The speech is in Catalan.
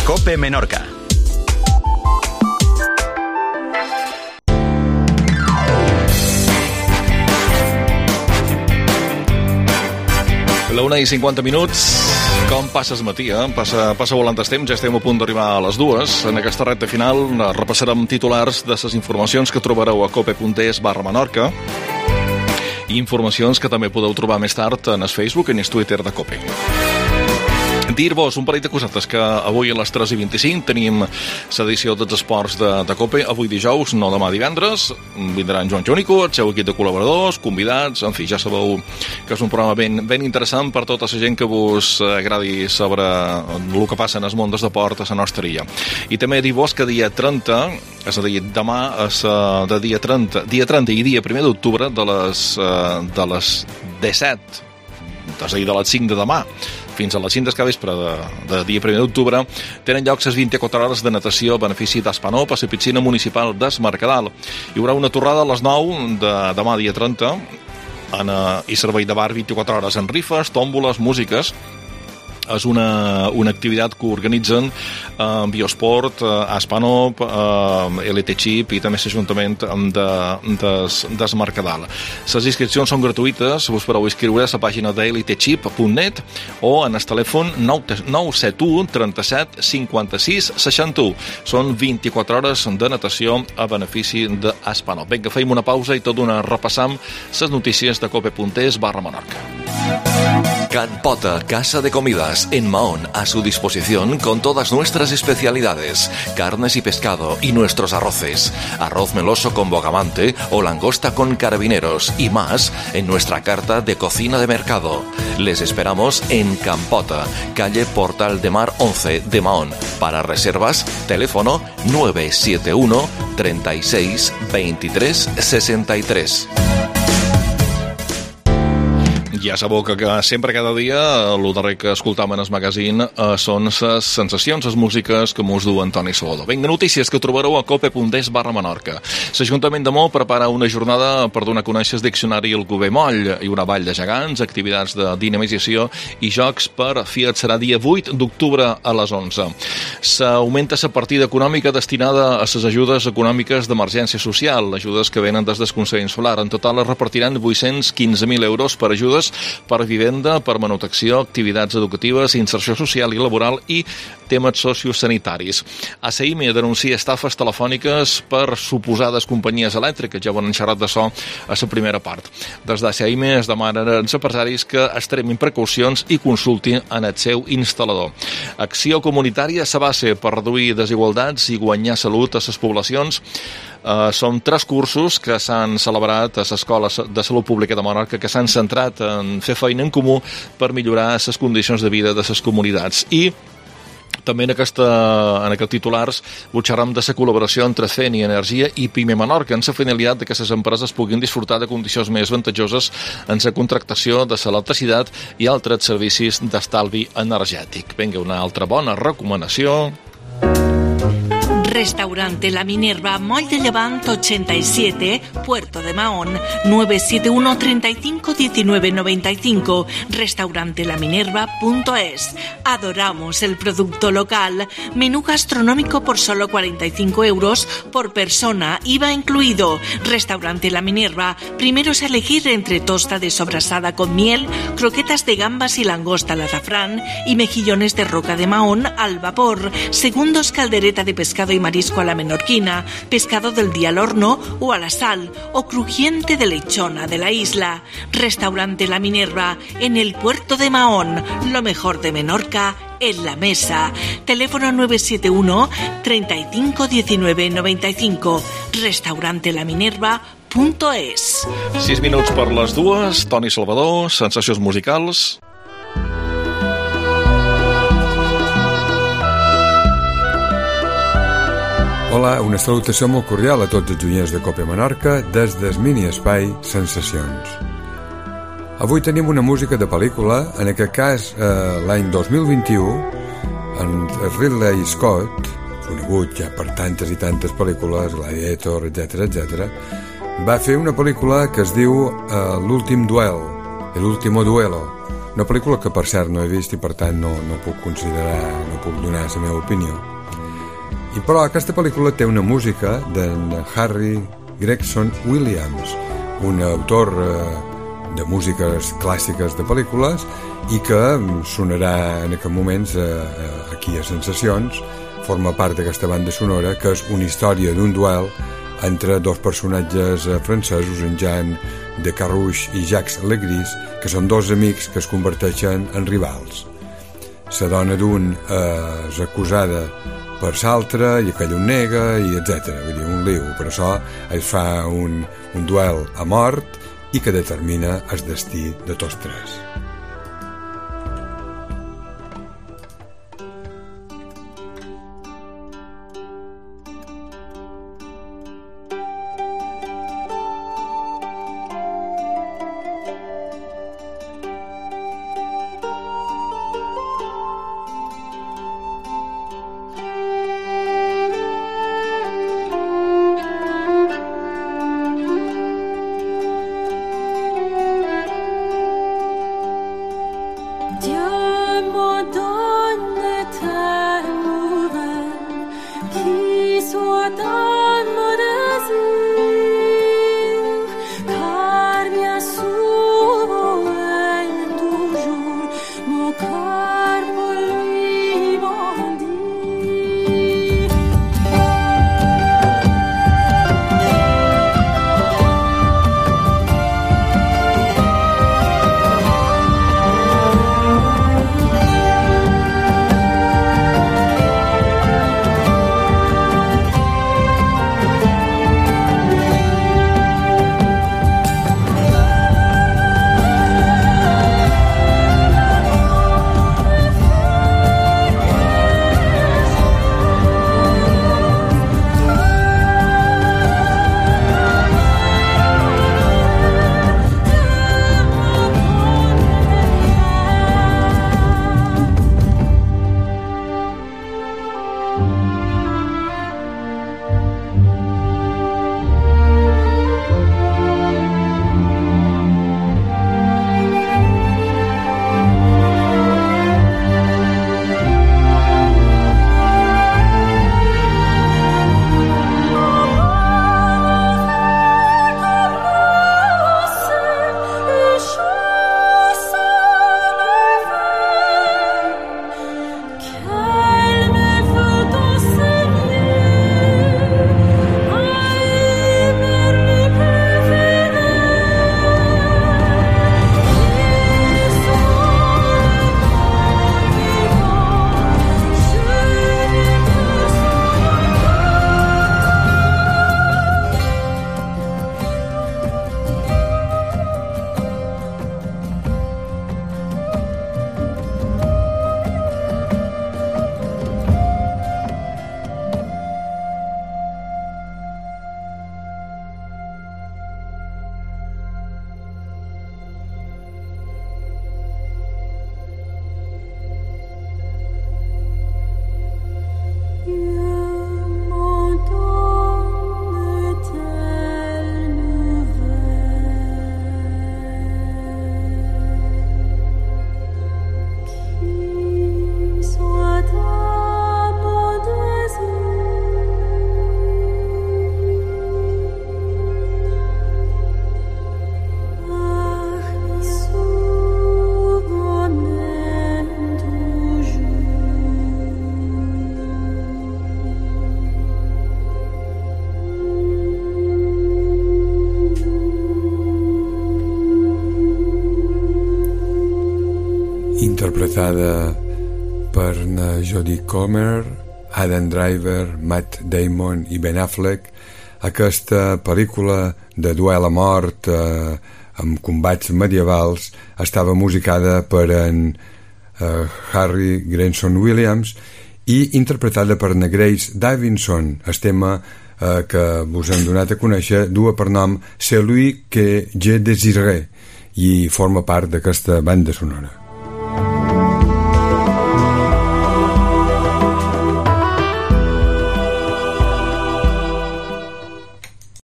COPE Menorca. La 1:50. Com passes, matí, Passa volant el temps, ja estem a punt d'arribar a les 2. En aquesta recta final repassarem titulars de les informacions que trobareu a cope.es/Menorca i informacions que també podeu trobar més tard en el Facebook i en el Twitter de Cope. Dir-vos un parell de cosetes, que avui a les 3:25 tenim l'edició dels esports de Cope. Avui dijous, no demà divendres, vindrà en Joan Jónico, el seu equip de col·laboradors, convidats, en fi, ja sabeu que és un programa ben interessant per tota la gent que vos agradi saber el que passa en el món del esport a la nostra illa. I també dir-vos que dia 30, és a dir, demà és de dia 30 i dia 1 d'octubre de les 17, és a dir, de les 5 de demà fins a les 5 del vespre de dia 1 d'octubre, tenen lloc les 24 hores de natació a benefici d'Aspanop a la piscina municipal d'Es Mercadal. Hi haurà una torrada a les 9 de demà dia 30 i servei de bar 24 hores en rifes, tòmboles, músiques. És una activitat que organitzen Biosport, Aspanop, LT Chip i també l'Ajuntament d'Es Mercadal. Les inscripcions són gratuïtes, us podeu inscriure a la pàgina de ltchip.net o en el telèfon 971 37 56 61. Són 24 hores de natació a benefici d'Aspanop. Vinga, feim una pausa i tot d'una repassam les notícies de cope.es/Menorca. Can Pota, casa de comidas en Mahón, a su disposición con todas nuestras especialidades, carnes y pescado y nuestros arroces, arroz meloso con bogavante o langosta con carabineros y más en nuestra carta de cocina de mercado. Les esperamos en Can Pota, calle Portal de Mar 11 de Mahón. Para reservas, teléfono 971 36 23 63. Ja sabeu que sempre, cada dia, el darrer que escoltam en el magazine són les sensacions, les músiques que mos du Antoni Salvador. Vinga, notícies que trobareu a cope.es/Menorca. L'Ajuntament de Maó prepara una jornada per donar a conèixer el diccionari El Gover Moll. Hi haurà ball de gegants, activitats de dinamització i jocs per Fiat. Serà dia 8 d'octubre a les 11. S'augmenta la partida econòmica destinada a les ajudes econòmiques d'emergència social, ajudes que venen des del Consell Insular. En total es repartiran 815.000 euros per ajudes per vivenda, per manutenció, activitats educatives, inserció social i laboral i temes sociosanitaris. ACIME denuncia estafes telefòniques per suposades companyies elèctriques. Ja ho han xerrat de so a la primera part. Des d'ACIME es demanen als empresaris que extremin precaucions i consultin en el seu instal·lador. Acció comunitària a la base per reduir desigualtats i guanyar salut a les poblacions. Són 3 cursos que s'han celebrat a l'Escola de Salut Pública de Menorca, que s'han centrat en fer feina en comú per millorar les condicions de vida de les comunitats. I també en aquest titulars xerram de la col·laboració entre CENI Energia i PIME Menorca, en la finalitat que les empreses puguin disfrutar de condicions més avantatjoses en la contractació de l'electricitat i altres servicis d'estalvi energètic. Vinga, una altra bona recomanació. Restaurante La Minerva, Moll de Llevant 87, Puerto de Mahón, 971 35 19 95, restaurantelaminerva.es. Adoramos el producto local. Menú gastronómico por solo 45 euros por persona, IVA incluido. Restaurante La Minerva. Primeros a elegir entre tosta de sobrasada con miel, croquetas de gambas y langosta al azafrán y mejillones de roca de Mahón al vapor. Segundos, caldereta de pescado y marisco a la menorquina, pescado del día al horno o a la sal, o crujiente de lechona de la isla. Restaurante La Minerva, en el puerto de Mahón. Lo mejor de Menorca en la mesa. Teléfono 971 35 19 95. Restaurantelaminerva.es. 6 minuts per les 2. Toni Salvador, sensacions musicals. Hola, una salutació molt cordial a tots els oients de Cope Menorca des del mini-espai Sensacions. Avui tenim una música de pel·lícula, en aquest cas l'any 2021, en Ridley Scott, conegut ja per tantes i tantes pel·lícules, Gladiator, etc., va fer una pel·lícula que es diu L'últim duel, l'último duelo, Una pel·lícula que, per cert, no he vist i, per tant, no puc considerar, no puc donar la meva opinió. I però aquesta pel·lícula té una música d'en Harry Gregson Williams, un autor de músiques clàssiques de pel·lícules i que sonarà en aquests moments aquí a Sensacions. Forma part d'aquesta banda sonora, que és una història d'un duel entre dos personatges francesos, en Jean de Carrouche i Jacques Legris, que són dos amics que es converteixen en rivals. La dona d'un és acusada per l'altre i aquell ho nega, i etc. Vull dir, un liu. Per això es fa un duel a mort i que determina el destí de tots tres. Interpretada per Jodie Comer, Adam Driver, Matt Damon i Ben Affleck, aquesta pel·lícula de duel a mort amb combats medievals estava musicada per en Harry Gregson Williams i interpretada per na Grace Davidson. El tema que vos hem donat a conèixer dua per nom Celui que je désirerais i forma part d'aquesta banda sonora.